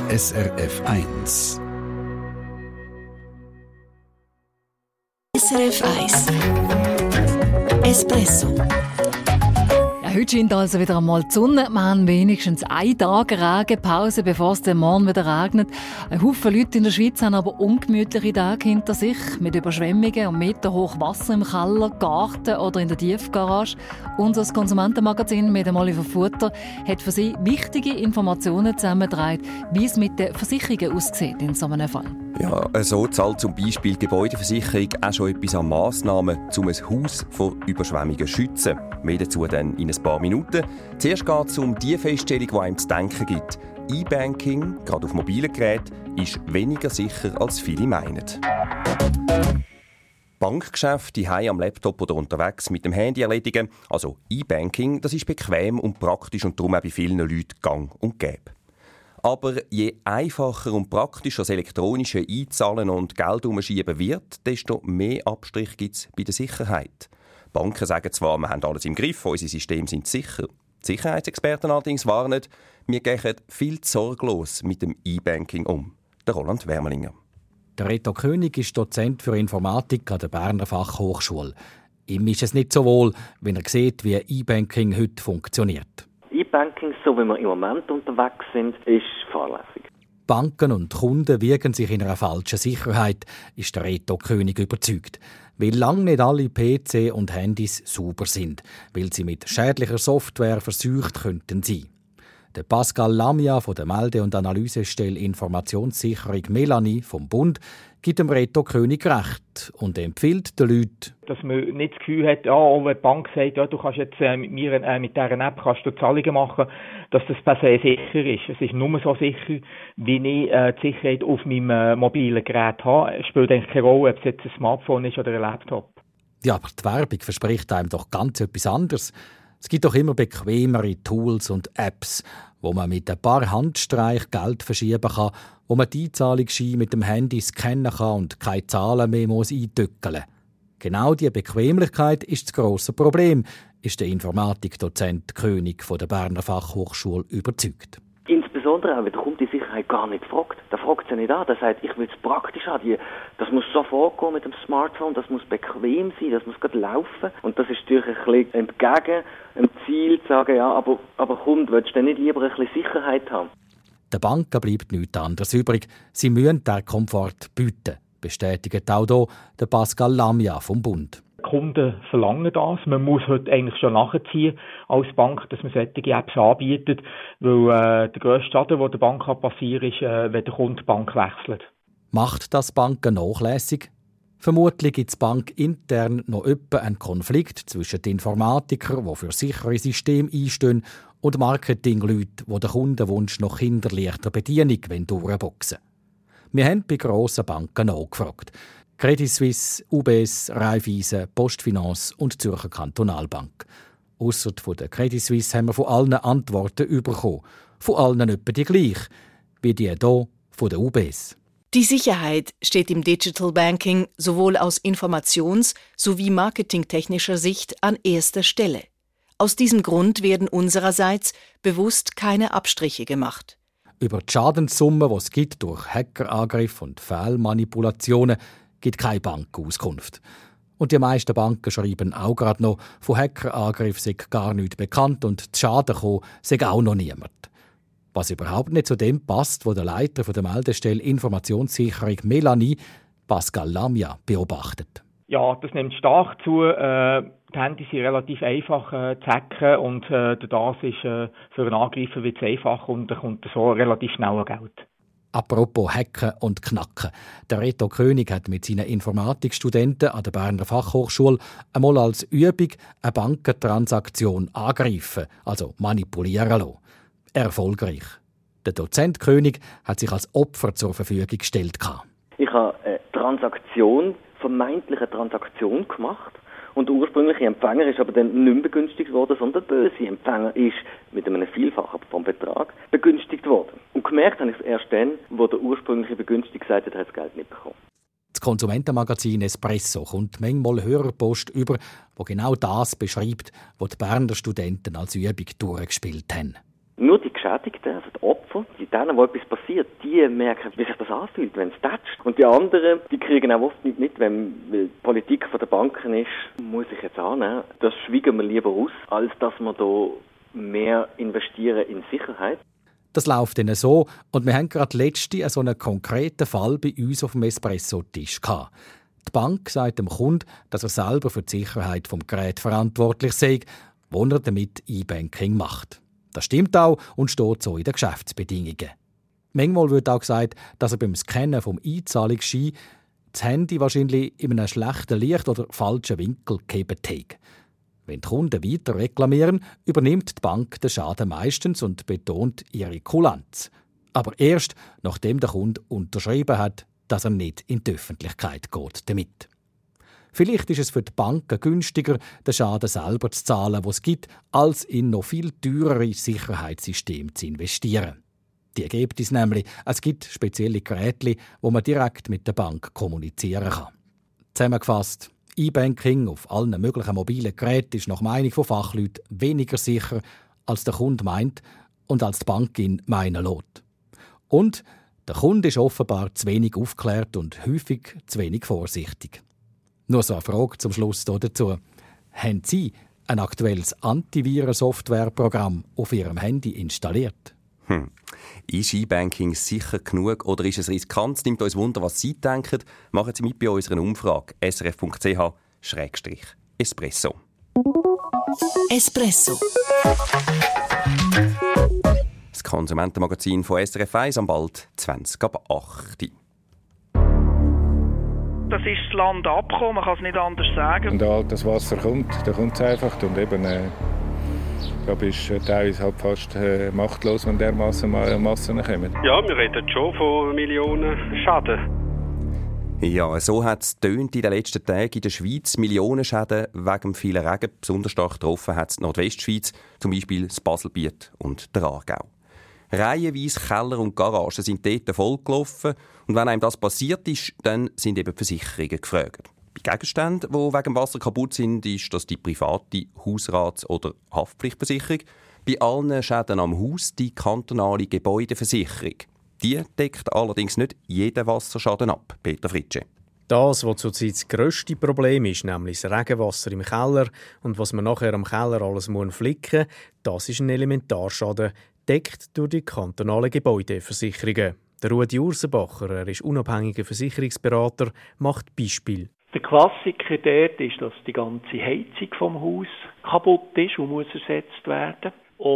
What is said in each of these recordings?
SRF 1. SRF 1 Espresso. Ja, heute scheint also wieder einmal die Sonne. Wir haben wenigstens einen Tag Regenpause, bevor es dann morgen wieder regnet. Ein Haufen Leute in der Schweiz haben aber ungemütliche Tage hinter sich, mit Überschwemmungen und meterhoch Wasser im Keller, Garten oder in der Tiefgarage. Unser Konsumentenmagazin mit dem Oliver Futter hat für Sie wichtige Informationen zusammengetragen, wie es mit den Versicherungen aussieht in so einem Fall. Ja, so zahlt zum Beispiel die Gebäudeversicherung auch schon etwas an Massnahmen, um ein Haus vor Überschwemmungen zu schützen. Mehr dazu dann in ein paar Minuten. Zuerst geht es um die Feststellung, die einem zu denken gibt. E-Banking, gerade auf mobilen Geräten, ist weniger sicher, als viele meinen. Bankgeschäfte daheim am Laptop oder unterwegs mit dem Handy erledigen, also E-Banking, das ist bequem und praktisch und darum auch bei vielen Leuten gang und gäbe. Aber je einfacher und praktischer das elektronische Einzahlen und Geld umschieben wird, desto mehr Abstrich gibt es bei der Sicherheit. Banken sagen zwar, wir haben alles im Griff, unsere Systeme sind sicher. Die Sicherheitsexperten allerdings warnen, wir gehen viel zu sorglos mit dem E-Banking um. Der Roland Wermelinger. Der Reto König ist Dozent für Informatik an der Berner Fachhochschule. Ihm ist es nicht so wohl, wenn er sieht, wie E-Banking heute funktioniert. E-Banking, so wie wir im Moment unterwegs sind, ist fahrlässig. Banken und Kunden wiegen sich in einer falschen Sicherheit, ist der Reto König überzeugt. Weil lange nicht alle PC und Handys sauber sind, weil sie mit schädlicher Software verseucht könnten sein. Der Pascal Lamia von der Melde- und Analysestelle Informationssicherung Melanie vom Bund gibt dem Reto König recht und empfiehlt den Leuten, dass man nicht das Gefühl hat, wenn die Bank sagt, du kannst jetzt mit dieser App kannst du Zahlungen machen, dass das per se sicher ist. Es ist nur so sicher, wie ich die Sicherheit auf meinem mobilen Gerät habe. Es spielt eigentlich keine Rolle, ob es jetzt ein Smartphone ist oder ein Laptop. Ja, aber die Werbung verspricht einem doch ganz etwas anderes. Es gibt doch immer bequemere Tools und Apps, wo man mit ein paar Handstreichen Geld verschieben kann, wo man die Einzahlungsscheine mit dem Handy scannen kann und keine Zahlen mehr eindückeln muss. Genau diese Bequemlichkeit ist das grosse Problem, ist der Informatikdozent König von der Berner Fachhochschule überzeugt. Insbesondere auch, wenn der Kunde die Sicherheit gar nicht fragt. Der fragt sie nicht an. Der sagt, ich will es praktisch haben. Das muss sofort gehen mit dem Smartphone, das muss bequem sein, das muss gerade laufen. Und das ist natürlich ein bisschen entgegen dem Ziel, zu sagen, ja, aber Kunde, willst du denn nicht lieber ein bisschen Sicherheit haben? Den Banken bleibt nichts anderes übrig. Sie müssen diesen Komfort bieten, bestätigt auch hier der Pascal Lamia vom Bund. Kunden verlangen das. Man muss heute eigentlich schon nachziehen als Bank, dass man solche Apps anbietet, weil der grösste Schaden, der der Bank passieren kann, ist, wenn der Kunde die Bank wechselt. Macht das Banken nachlässig? Vermutlich gibt es bankintern noch etwa einen Konflikt zwischen den Informatikern, die für sichere Systeme einstehen, und Marketingleuten, die den Kundenwunsch nach kinderleichter Bedienung durchboxen wollen. Wir haben bei grossen Banken nachgefragt. Credit Suisse, UBS, Raiffeisen, Postfinance und Zürcher Kantonalbank. Ausser von der Credit Suisse haben wir von allen Antworten bekommen. Von allen etwa die gleich, wie die hier von der UBS. Die Sicherheit steht im Digital Banking sowohl aus informations- sowie marketingtechnischer Sicht an erster Stelle. Aus diesem Grund werden unsererseits bewusst keine Abstriche gemacht. Über die Schadenssumme, die es gibt durch Hackerangriffe und Fehlmanipulationen, gibt keine Bank Auskunft. Und die meisten Banken schreiben auch gerade noch, von Hackerangriffen sei gar nichts bekannt und zu Schaden gekommen sei auch noch niemand. Was überhaupt nicht zu dem passt, was der Leiter der Meldestelle Informationssicherung Melanie, Pascal Lamia, beobachtet. Ja, das nimmt stark zu. Die Handys sind relativ einfach zu hacken und das ist für einen Angreifer wird es einfach und er kommt so relativ schnell an Geld. Apropos Hacken und Knacken. Der Reto König hat mit seinen Informatikstudenten an der Berner Fachhochschule einmal als Übung eine Bankentransaktion angreifen, also manipulieren lassen. Erfolgreich. Der Dozent König hat sich als Opfer zur Verfügung gestellt. Ich habe eine vermeintliche Transaktion gemacht. Und der ursprüngliche Empfänger ist aber dann nicht mehr begünstigt worden, sondern der böse Empfänger ist mit einem Vielfachen vom Betrag begünstigt worden. Und gemerkt habe ich es erst dann, wo der ursprüngliche Begünstigte gesagt hat, er hat das Geld nicht bekommen. Das Konsumentenmagazin Espresso kommt manchmal Hörerpost über, wo genau das beschreibt, was die Berner Studenten als Übung durchgespielt haben. Nur die Geschädigten, also die Opfer, die denen, wo etwas passiert, die merken, wie sich das anfühlt, wenn es tätscht. Und die anderen, die kriegen auch oft nicht mit, wenn die Politik von der Banken ist, muss ich jetzt annehmen, das schweigen wir lieber aus, als dass wir da mehr investieren in Sicherheit. Das läuft ihnen so und wir haben gerade letzte so einen konkreten Fall bei uns auf dem Espresso-Tisch gehabt. Die Bank sagt dem Kunden, dass er selber für die Sicherheit des Geräts verantwortlich sei, wo er damit E-Banking macht. Das stimmt auch und steht so in den Geschäftsbedingungen. Manchmal wird auch gesagt, dass er beim Scannen vom Einzahlungsschein das Handy wahrscheinlich in einem schlechten Licht oder falschen Winkel gehabt hat. Wenn die Kunden weiter reklamieren, übernimmt die Bank den Schaden meistens und betont ihre Kulanz. Aber erst, nachdem der Kunde unterschrieben hat, dass er nicht in die Öffentlichkeit geht damit. Vielleicht ist es für die Banken günstiger, den Schaden selber zu zahlen, den es gibt, als in noch viel teurere Sicherheitssysteme zu investieren. Die Ergebnis nämlich, es gibt spezielle Geräte, wo man direkt mit der Bank kommunizieren kann. Zusammengefasst, E-Banking auf allen möglichen mobilen Geräten ist nach Meinung von Fachleuten weniger sicher, als der Kunde meint und als die Bank ihn meinen lässt. Und der Kunde ist offenbar zu wenig aufgeklärt und häufig zu wenig vorsichtig. Nur so eine Frage zum Schluss dazu. Haben Sie ein aktuelles Antiviren-Softwareprogramm auf Ihrem Handy installiert? Ist E-Banking sicher genug oder ist es riskant? Es nimmt uns Wunder, was Sie denken. Machen Sie mit bei unserer Umfrage srf.ch/espresso. Espresso. Das Konsumentenmagazin von SRF 1 am bald 20:08. Das ist das Land abgekommen, man kann es nicht anders sagen. Wenn da das Wasser kommt, dann kommt es einfach. Und eben, da bist du teilweise halt fast machtlos, wenn dermassen Massen kommen. Ja, wir reden schon von Millionen Schaden. Ja, so hat es in den letzten Tagen in der Schweiz. Millionen Schäden wegen vielen Regen. Besonders stark getroffen hat es die Nordwestschweiz, zum Beispiel das Baselbiet und der Aargau. Reihenweise Keller und Garagen sind dort vollgelaufen. Und wenn einem das passiert ist, dann sind eben die Versicherungen gefragt. Bei Gegenständen, die wegen Wasser kaputt sind, ist das die private Hausrats- oder Haftpflichtversicherung. Bei allen Schäden am Haus die kantonale Gebäudeversicherung. Die deckt allerdings nicht jeden Wasserschaden ab, Peter Fritsche. Das, was zurzeit das grösste Problem ist, nämlich das Regenwasser im Keller und was man nachher am Keller alles flicken muss, das ist ein Elementarschaden, deckt durch die kantonalen Gebäudeversicherungen. Der Rudi Ursenbacher, er ist unabhängiger Versicherungsberater, macht Beispiel. Der Klassiker dort ist, dass die ganze Heizung vom Haus kaputt ist und muss ersetzt werden.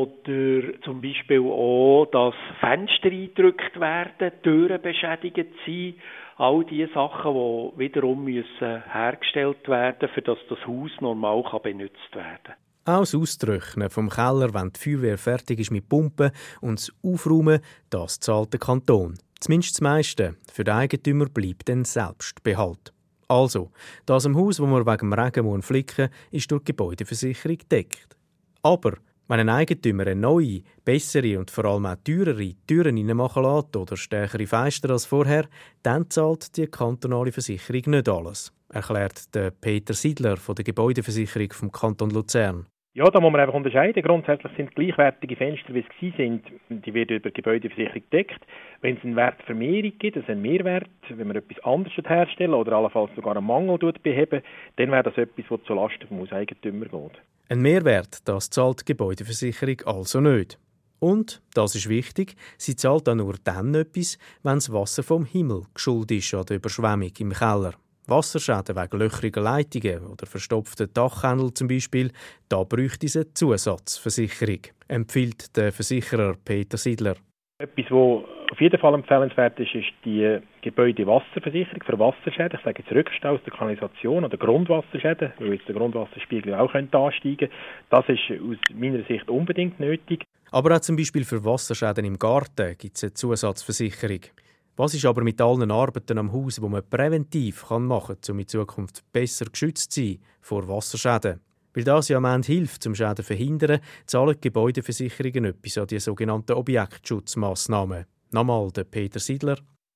Oder zum Beispiel auch, dass Fenster eingedrückt werden, Türen beschädigt sind. All diese Sachen, die wiederum müssen hergestellt werden, für dass das Haus normal benutzt werden kann. Auch das Austrocknen vom Keller, wenn die Feuerwehr fertig ist mit Pumpen und das Aufräumen, das zahlt der Kanton. Zumindest das meiste. Für den Eigentümer bleibt dann Selbstbehalt. Also, das im Haus, wo man wegen dem Regen flicken muss, ist durch die Gebäudeversicherung gedeckt. Aber wenn ein Eigentümer eine neue, bessere und vor allem auch teurere Türen reinmachen lässt oder stärkere Fenster als vorher, dann zahlt die kantonale Versicherung nicht alles, erklärt der Peter Siedler von der Gebäudeversicherung vom Kanton Luzern. Ja, da muss man einfach unterscheiden. Grundsätzlich sind gleichwertige Fenster, wie es sind, die werden über die Gebäudeversicherung gedeckt. Wenn es eine Wertvermehrung gibt, also einen Mehrwert, wenn man etwas anderes herstellen oder allenfalls sogar einen Mangel beheben, dann wäre das etwas, das zulasten vom Hauseigentümer geht. Ein Mehrwert, das zahlt die Gebäudeversicherung also nicht. Und, das ist wichtig, sie zahlt auch nur dann etwas, wenn das Wasser vom Himmel geschuldet ist an der Überschwemmung im Keller. Wasserschäden wegen löchriger Leitungen oder verstopften Dachkennel zum Beispiel, da bräuchte es eine Zusatzversicherung, empfiehlt der Versicherer Peter Siedler. Etwas, was auf jeden Fall empfehlenswert ist, ist die Gebäudewasserversicherung für Wasserschäden. Ich sage jetzt Rückstau aus der Kanalisation oder Grundwasserschäden, weil jetzt der Grundwasserspiegel auch ansteigen könnte. Das ist aus meiner Sicht unbedingt nötig. Aber auch zum Beispiel für Wasserschäden im Garten gibt es eine Zusatzversicherung. Was ist aber mit allen Arbeiten am Haus, die man präventiv machen kann, um in Zukunft besser geschützt zu sein vor Wasserschäden? Weil das ja am Ende hilft, zum Schäden zu verhindern, zahlen die Gebäudeversicherungen etwas an die sogenannten Objektschutzmaßnahmen. Nochmal der Peter Siedler.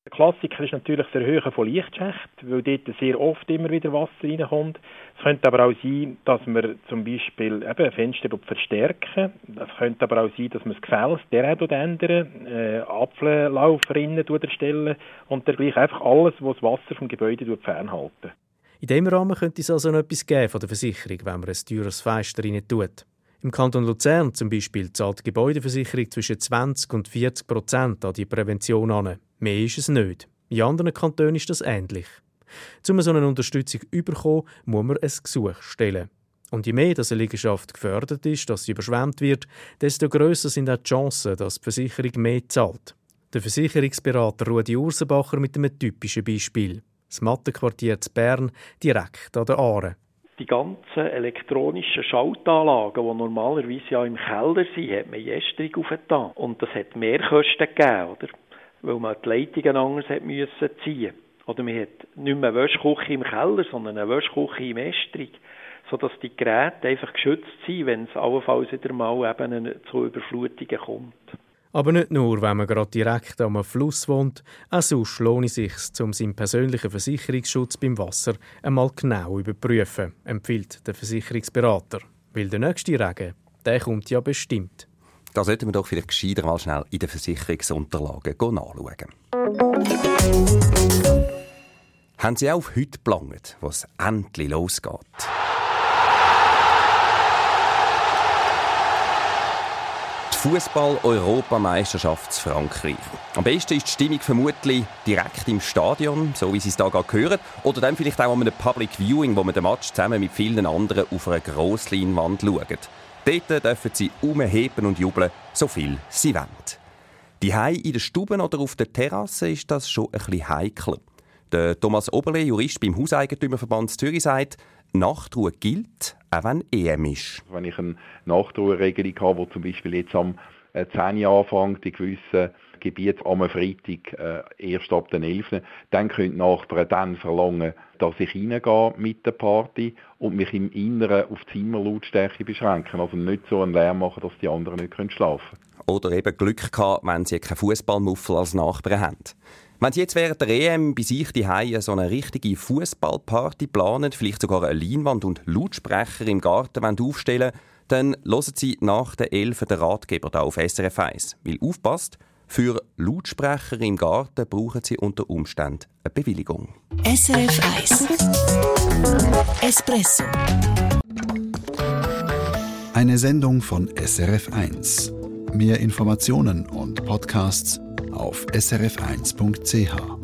Der Klassiker ist natürlich das Erhöhen von Lichtschächten, weil dort sehr oft immer wieder Wasser reinkommt. Es könnte aber auch sein, dass wir zum Beispiel ein Fenster verstärken. Es könnte aber auch sein, dass wir das Gefäß derart ändern, Abflauchrinnen erstellen und dergleichen. Einfach alles, was das Wasser vom Gebäude fernhalten. In diesem Rahmen könnte es also noch etwas geben von der Versicherung, wenn man ein teures Fenster rein tut. Im Kanton Luzern zum Beispiel zahlt die Gebäudeversicherung zwischen 20 und 40% an die Prävention an. Mehr ist es nicht. In anderen Kantonen ist das ähnlich. Um so eine Unterstützung zu bekommen, muss man ein Gesuch stellen. Und je mehr eine Liegenschaft gefördert ist, dass sie überschwemmt wird, desto grösser sind auch die Chancen, dass die Versicherung mehr zahlt. Der Versicherungsberater Rudi Ursenbacher mit einem typischen Beispiel. Das Mattenquartier in Bern, direkt an der Aare. Die ganzen elektronischen Schaltanlagen, die normalerweise ja im Keller sind, hat man Jästrung aufgetan. Und das hat Mehrkosten gegeben, oder? Weil man die Leitungen anders hat müssen ziehen. Oder man hat nicht mehr eine Wäschküche im Keller, sondern eine Wäschküche im Estrich, sodass die Geräte einfach geschützt sind, wenn es allenfalls wieder mal eben zu Überflutungen kommt. Aber nicht nur, wenn man gerade direkt am Fluss wohnt, auch sonst lohnt es sich, um seinen persönlichen Versicherungsschutz beim Wasser einmal genau überprüfen, empfiehlt der Versicherungsberater. Weil der nächste Regen, der kommt ja bestimmt. Da sollten wir doch vielleicht gescheiter mal schnell in den Versicherungsunterlagen nachschauen. Haben Sie auch auf heute geplant, wo es endlich losgeht? Fußball-Europameisterschaft Frankreich. Am besten ist die Stimmung vermutlich direkt im Stadion, so wie Sie es da gerade hören, oder dann vielleicht auch an einem Public Viewing, wo man den Match zusammen mit vielen anderen auf einer Grossleinwand schaut. Dort dürfen Sie umheben und jubeln, so viel Sie wollen. Daheim in den Stuben oder auf der Terrasse ist das schon ein bisschen heikel. Der Thomas Oberle, Jurist beim Hauseigentümerverband Zürich, sagt, Nachtruhe gilt, auch wenn EM ist. Wenn ich eine Nachtruheregelung habe, die zum Beispiel jetzt am 10 Uhr anfängt, in gewissen Gebieten am Freitag erst ab den 11. Dann könnte die Nachbarn dann verlangen, dass ich reingehe mit der Party und mich im Inneren auf die Zimmerlautstärke beschränken. Also nicht so einen Lärm machen, dass die anderen nicht schlafen können. Oder eben Glück gehabt, wenn sie keinen Fußballmuffel als Nachbarn haben. Wenn Sie jetzt während der EM bei sich daheim so eine richtige Fußballparty planen, vielleicht sogar eine Leinwand und Lautsprecher im Garten aufstellen wollen, dann hören Sie nach der 11 den Ratgeber hier auf SRF 1. Weil aufpasst, für Lautsprecher im Garten brauchen Sie unter Umständen eine Bewilligung. SRF 1 Espresso. Eine Sendung von SRF 1. Mehr Informationen und Podcasts auf srf1.ch.